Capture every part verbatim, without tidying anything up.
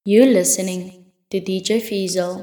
You listening to D J Fiesel.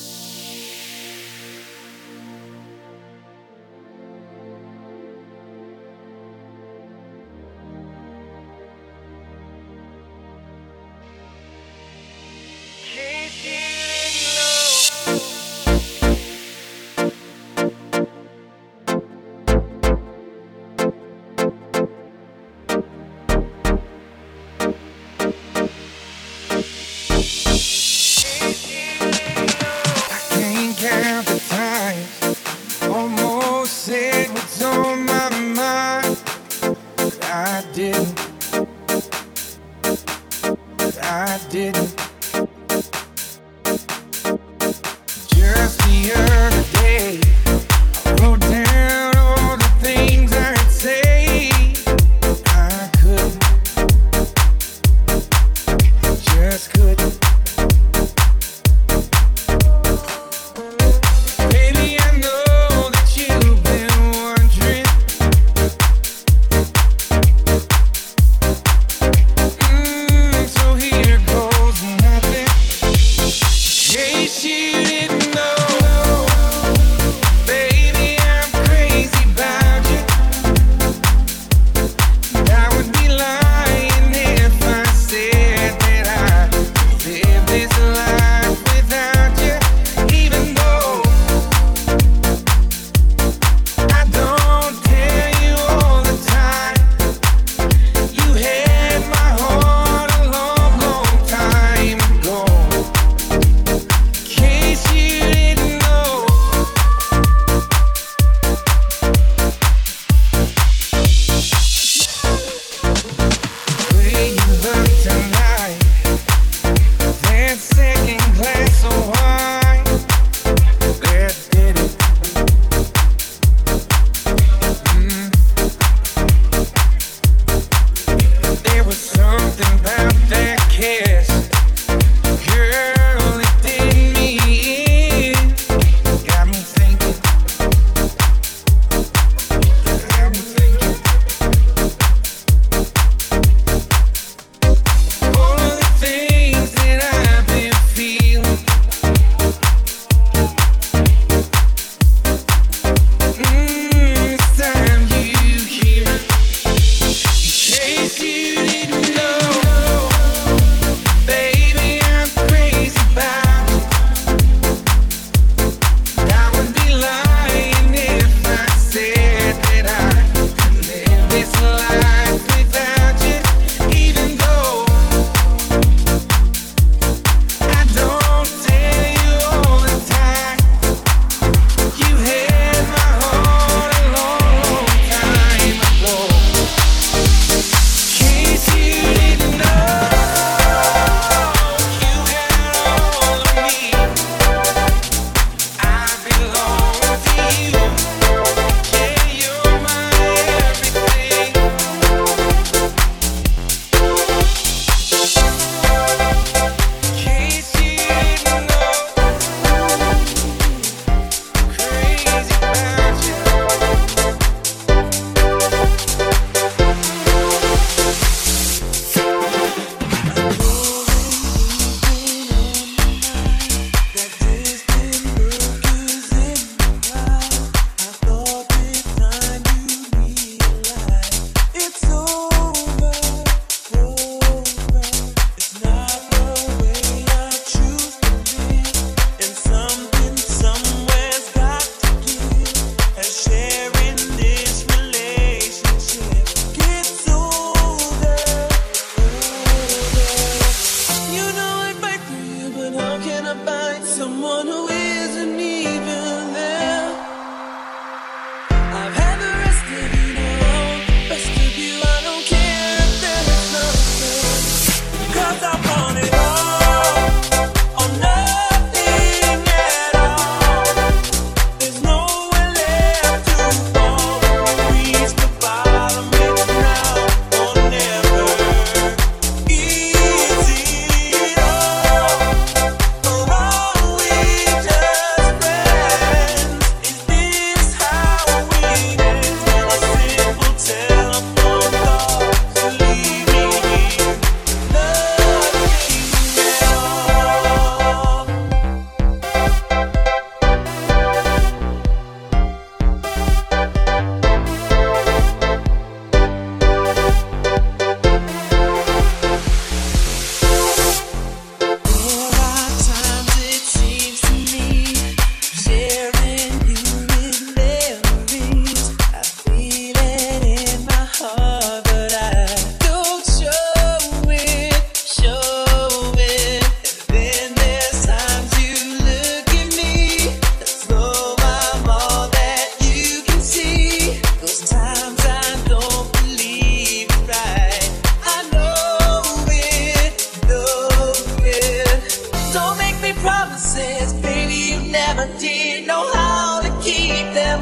Can't count the times, almost said what's on my mind. But I didn't, but I didn't. Just the other day, I wrote down all the things I'd say. I couldn't, just couldn't. Baby, I know that you've been wondering. Mm, so here goes nothing.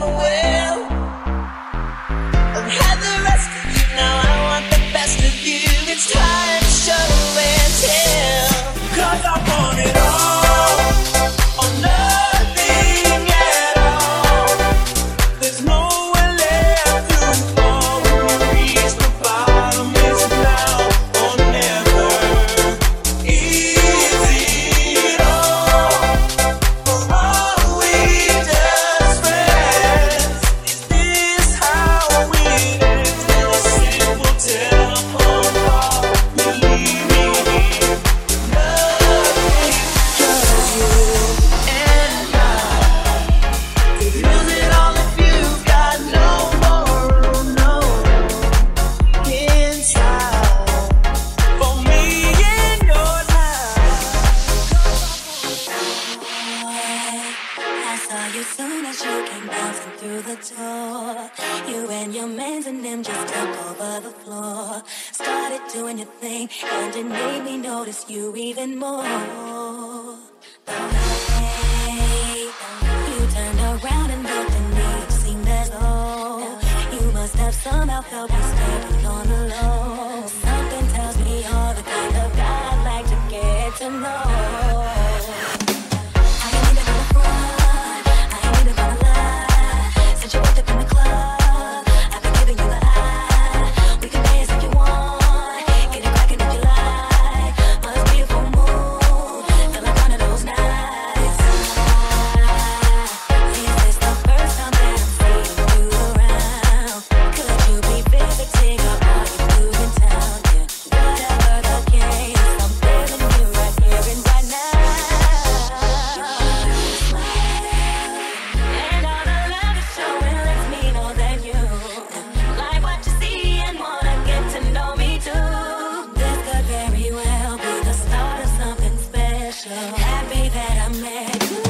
well. I've had the rest of you, now I want the best of you. It's time to show and tell. 'Cause I want it all, or nothing at all. There's nowhere left to fall. When you reach the bottom, it's now or never. Is it all, or are we just friends? Is this how we end? A simple telephone call, you leave me here. Nothing, just you and I. Could use it all if you've got no more room, no room inside for me in your life. I saw you soon as you came bouncing through the door. You and your mans and them just took over the floor. Started doing your thing, and it made me notice you even more. The way you turned around and looked at me, it seemed as though you must have somehow felt me staring on the low. Something tells me you're the kind of guy I'd like to get to know. I ain't even gonna front, I ain't even gonna lie. Since you walked up in the club, I've been giving you the eye. We can dance if you want, get it crackin' if you like. Must be a full moon, feel like one of those nights. Is this the first time that I'm seeing you around? Could you be visiting or are you new in town? Yeah, whatever the case, I'm feeling you right here and right now. And all the love you're showing lets me know that you like what you see and wanna get to know me too. This could very well be the start of something special. Happy that I met you.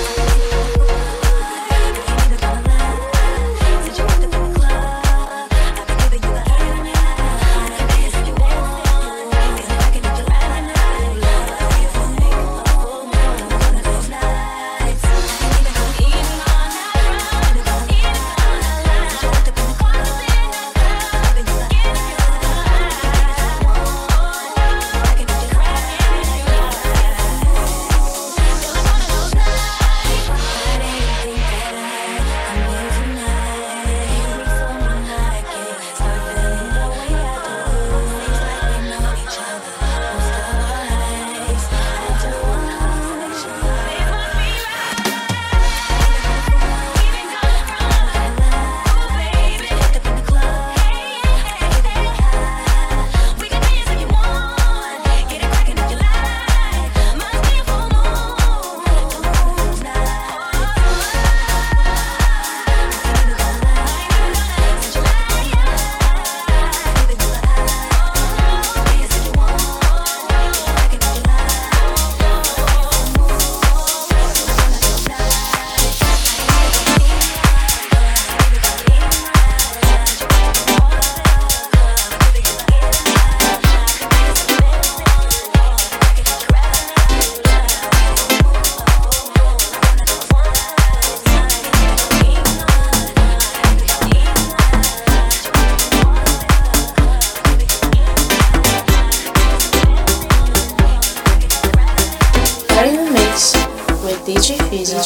I ain't even gonna lie. Since you walked up in the club, I've been giving you the eye. I can dance if you want, get it crackin' if you like. Love you for me, oh, one of those nights. I ain't even gonna even gonna lie. Even gonna lie. Since you walked up in the club, I've been giving you the eye. I can dance if you You're in the mix with D J Fizzle.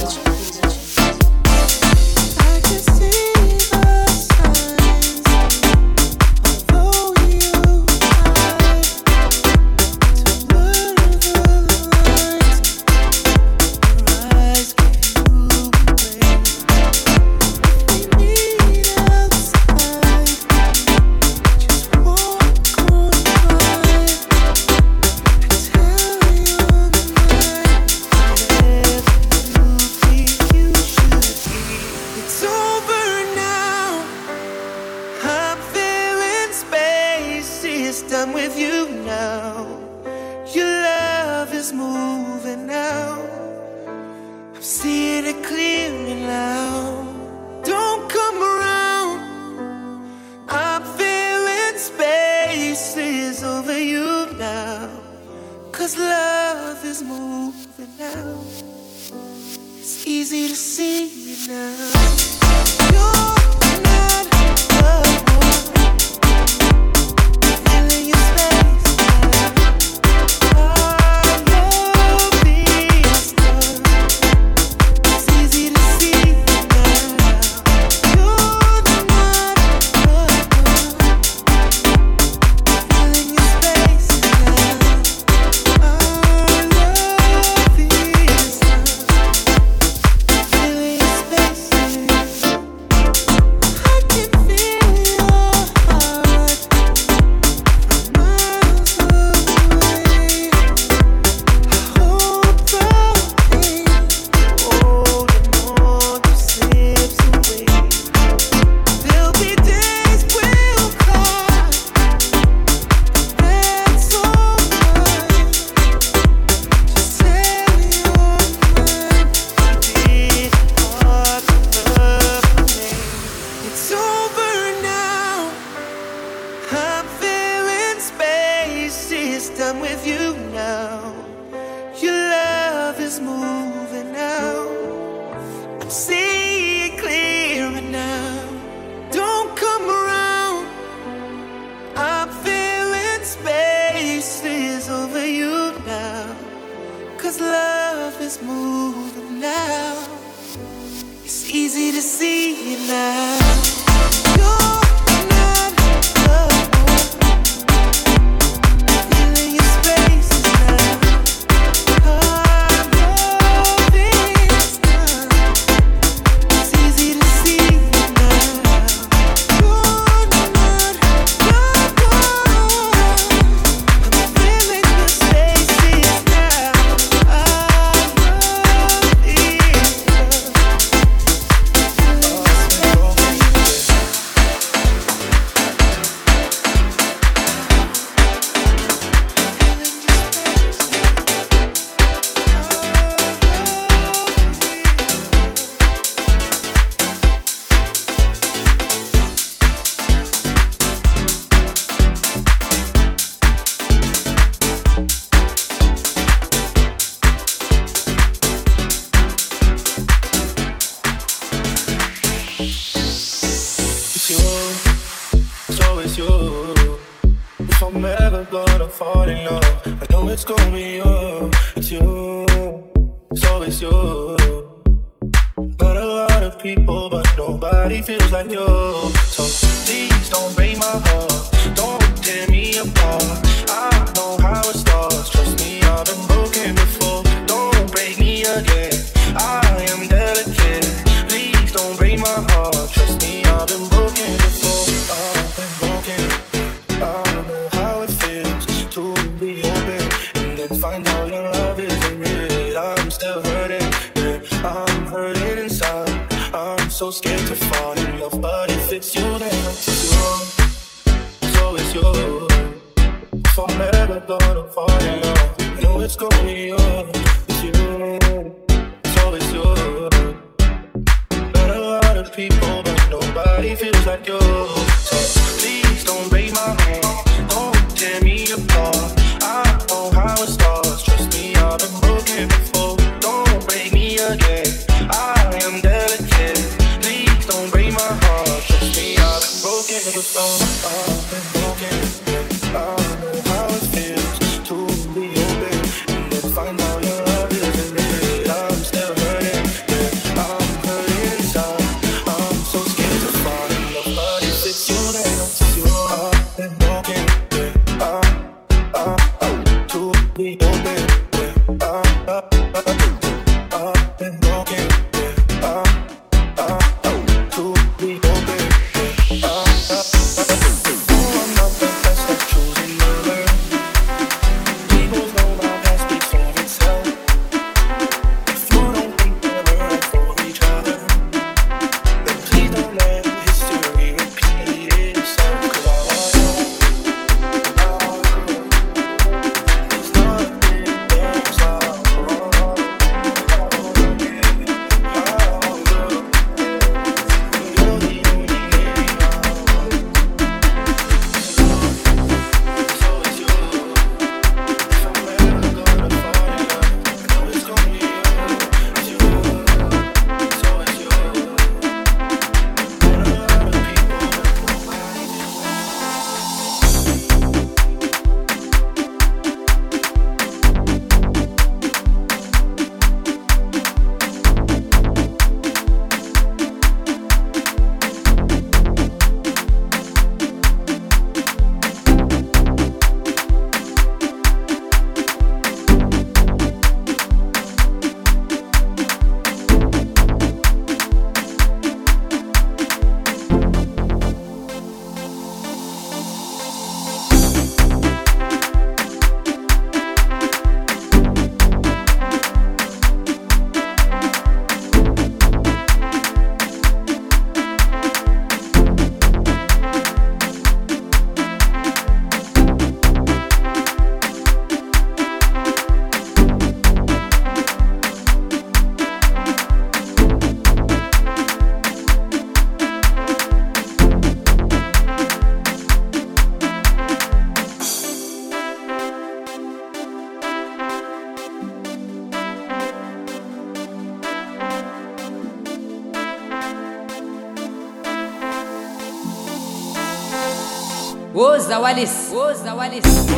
I can see the signs, although you hide to blur the lines. Your eyes give you away. If we meet outside, just walk on by. I tell you on the night, whatever you think you should be. It's over now. I'm feeling space is done with you now. Your love is moving now. I'm seeing it clearly now. Don't come around. I'm feeling space is over you now. 'Cause love is moving now. Easy to see you now. You're not alone. Feeling your space now. I love this time. It's easy to see you now. You're not alone. Feeling your space now. I love this time. Done with you now. Your love is moving now. I'm seeing clearer now. Don't come around. I'm feeling spaces over you now. Cause love is moving now. It's easy to see you now. You're woza walisi woza walisi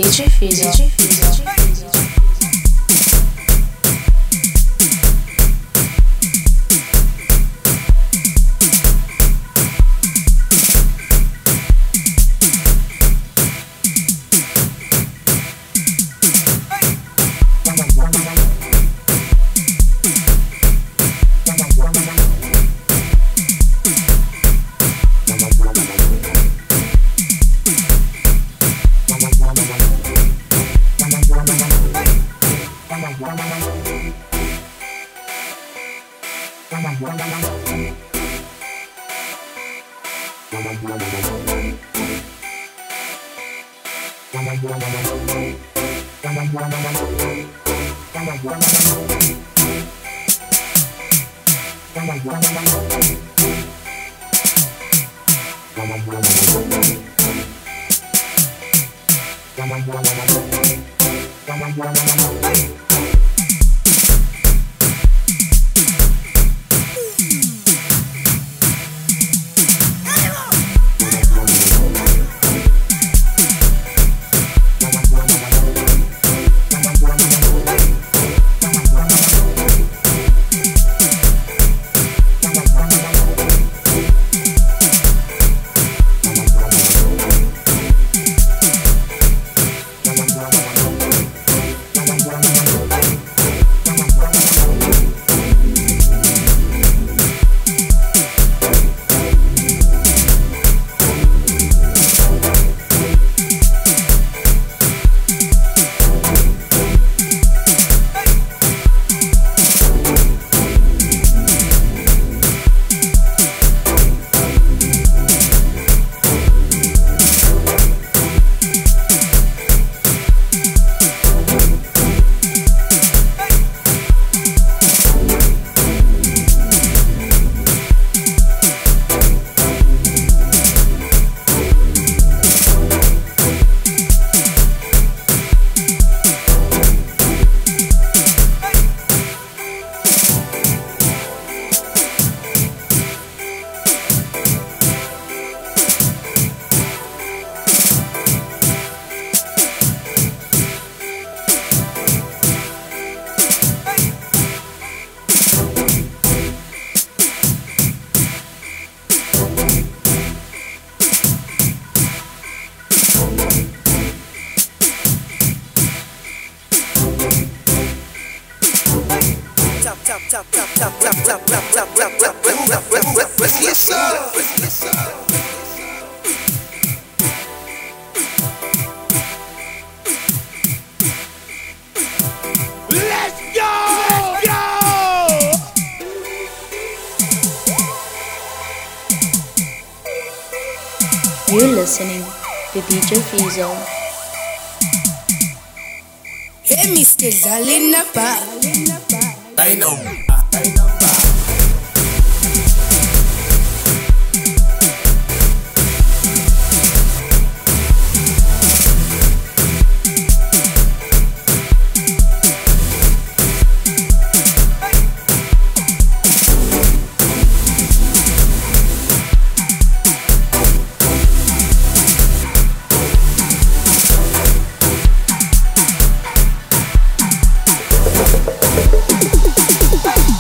D J Fizzle. D J Fizzle. You're listening to D J Fizzle. Hey, Mister Zalinapa. I know. Hey!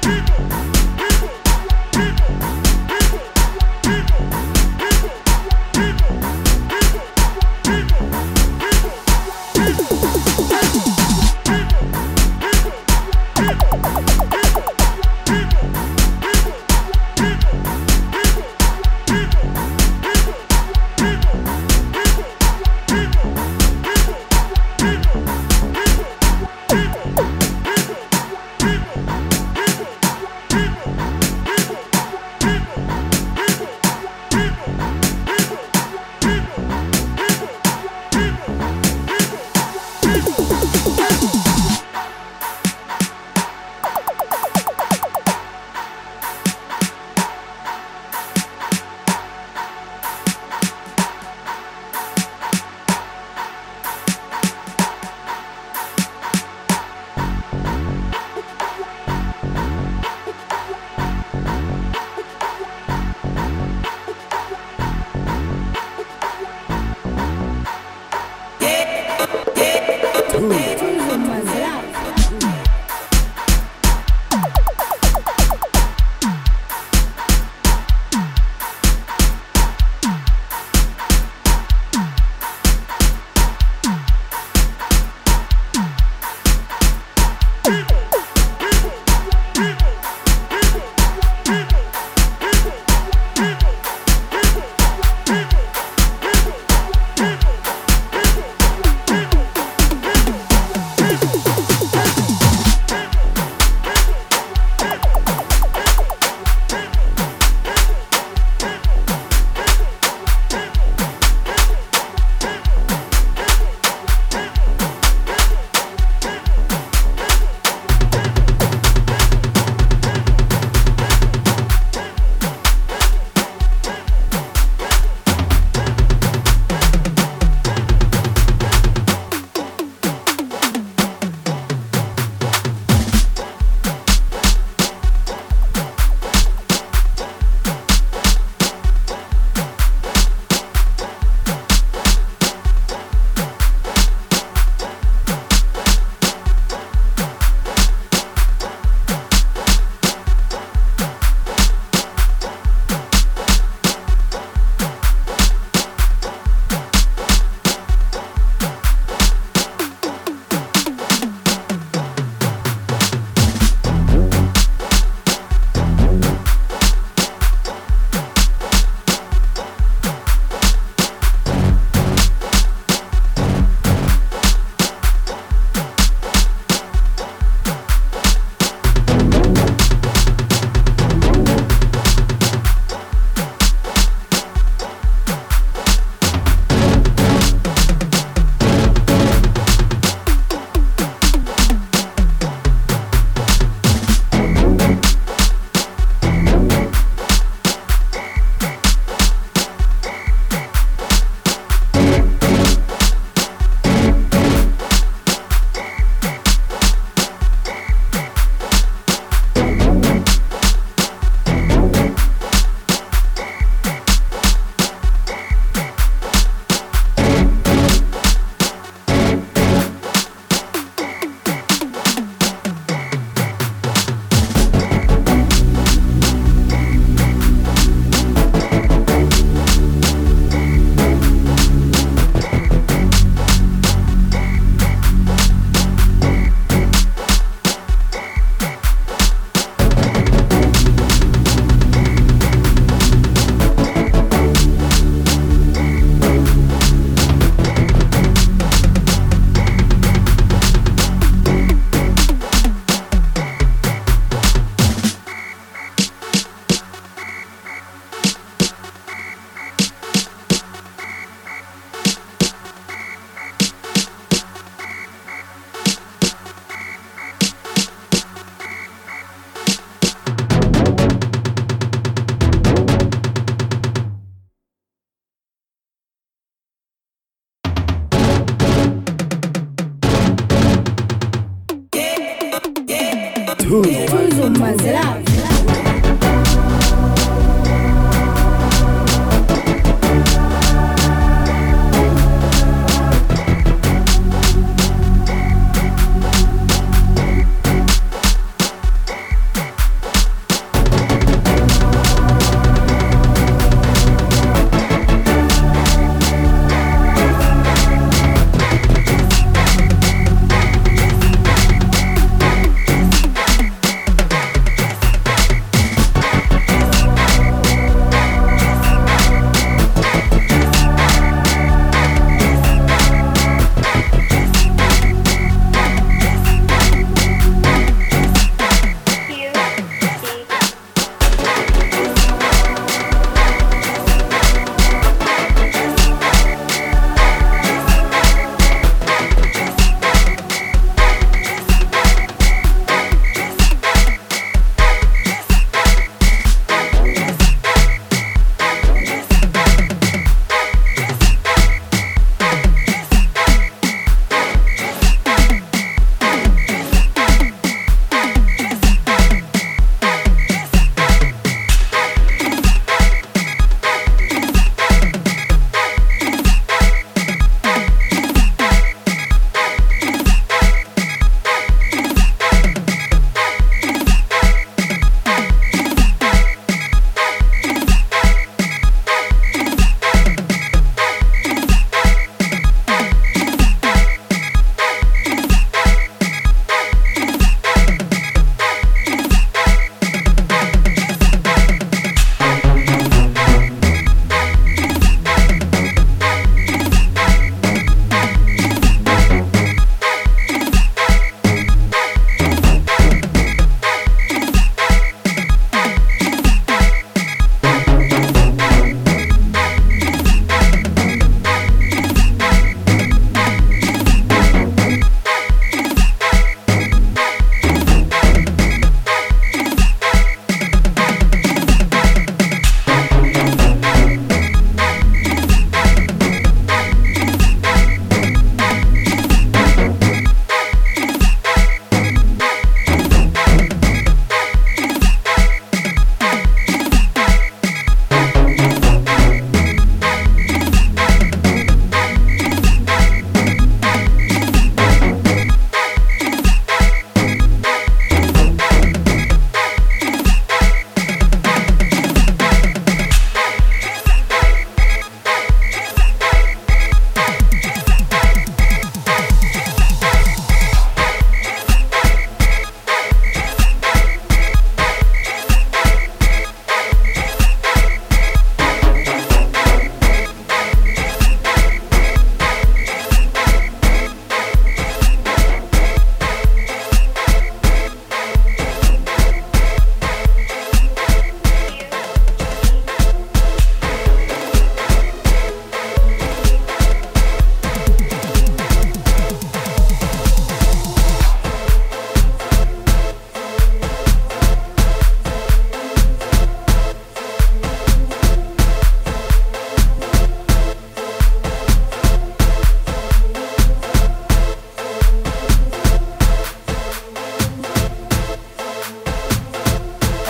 Tuzo Mazraf.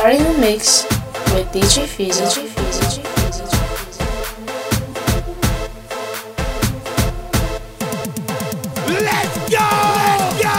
are in the mix with D J Fizzle. Let's go! Let's go!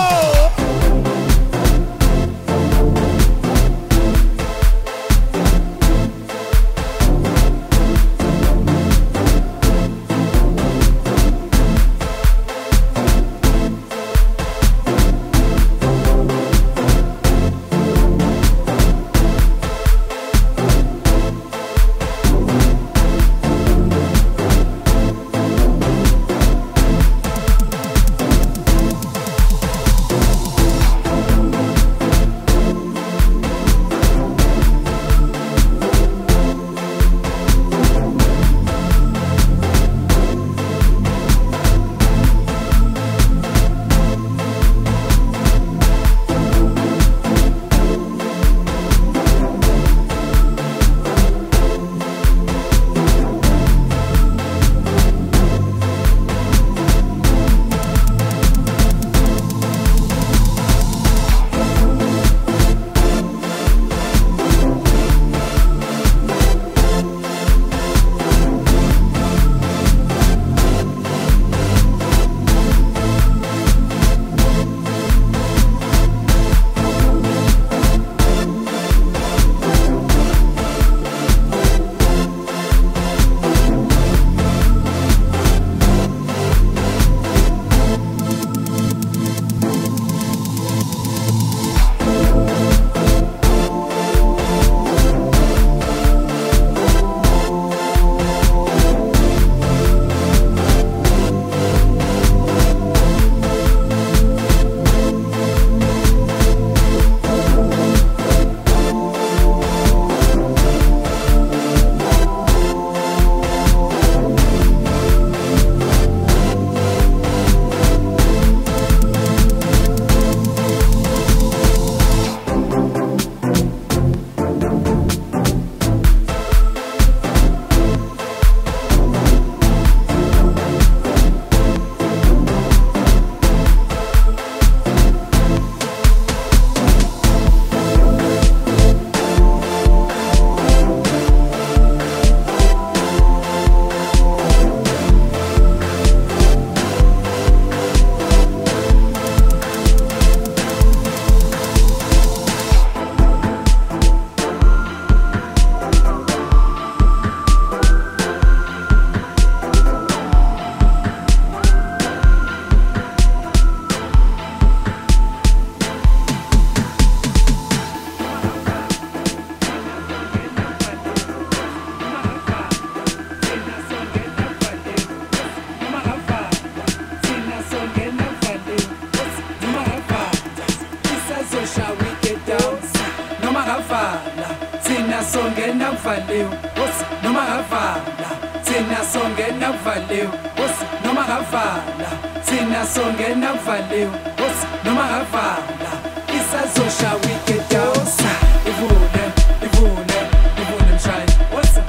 songena kuvaliwe wosi noma kavala thina songena kuvaliwe wosi noma kavala thina songena kuvaliwe wosi noma kavala isazosha wicked dance ivule ivule ivule mshayi wosi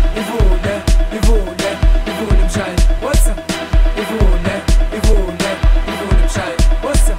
ivule ivule ivule mshayi wosi ivule ivule ivule mshayi wosi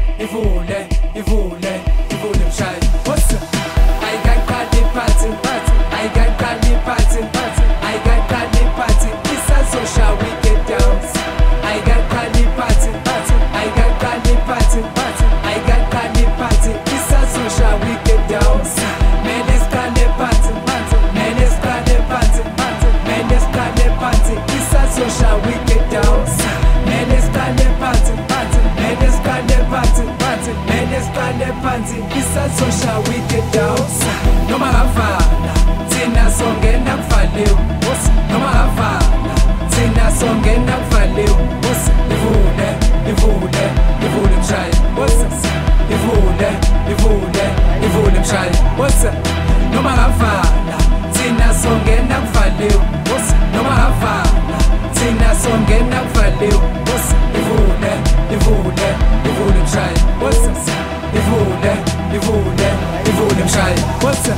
ivule ivule ivule mshayi wosi I got party party party I got party party party I got party party it's a social wicked dance I got party party party I got party party party I got party party it's a social wicked dance man it's party party party man it's party party party man it's party party it's a social wicked dance man it's party party party man it's party party party man it's party party it's a social wicked dance no mahavala thina songena kuvaliwe wosi no mahavala thina songena kuvaliwe wosi ivule ivule ivule mshayi wosi ivule ivule ivule mshayi wosi no mahavala thina songena kuvaliwe wosi no mahavala thina songena kuvaliwe wosi ivule ivule ivule mshayi wosi ivule ivule ivule mshayi wosi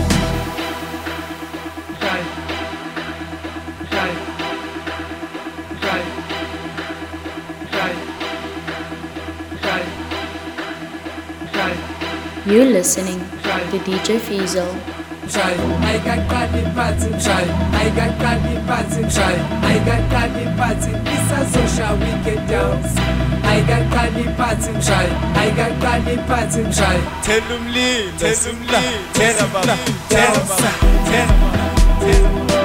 You're listening the D J Fizo. Try, I got Kali party, try, I got Kali party, try, I got Kali party, it's a social wicked dance. I got Kali party, try, I got Kali party, try. Tell them Lee, tell them Lee, tell them Lee, tell them Lee, tell them Lee.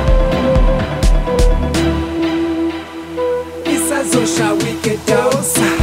Social wicked dance.